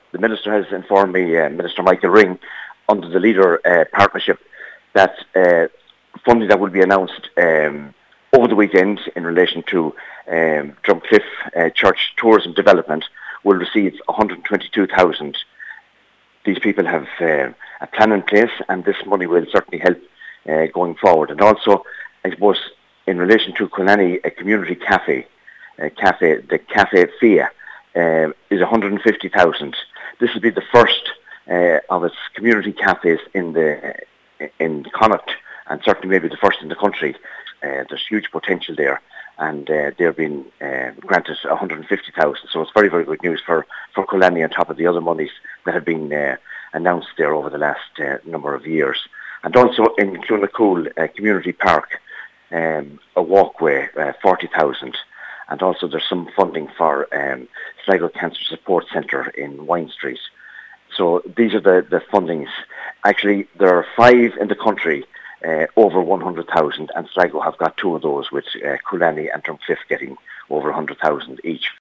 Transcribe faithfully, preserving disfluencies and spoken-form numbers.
the Minister has informed me, uh, Minister Michael Ring, under the Leader uh, Partnership, that uh, funding that will be announced um, over the weekend in relation to um, Drumcliff uh, Church Tourism Development will receive one hundred twenty-two thousand. These people have uh, a plan in place, and this money will certainly help uh, going forward. And also, I suppose, in relation to Colnany, a community cafe, uh, cafe, the Cafe Fia, uh, is one hundred fifty thousand. This will be the first uh, of its community cafes in the in Connacht, and certainly maybe the first in the country. Uh, there's huge potential there, and uh, they're being uh, granted one hundred fifty thousand. So it's very, very good news for, for Colnany on top of the other monies that have been uh, announced there over the last uh, number of years. And also in Clonakul uh, Community Park, um, a walkway, uh, forty thousand. And also there's some funding for um, Sligo Cancer Support Centre in Wine Street. So these are the, the fundings. Actually, there are five in the country uh, over one hundred thousand, and Sligo have got two of those, with uh, Colnany and Drumcliff getting over one hundred thousand each.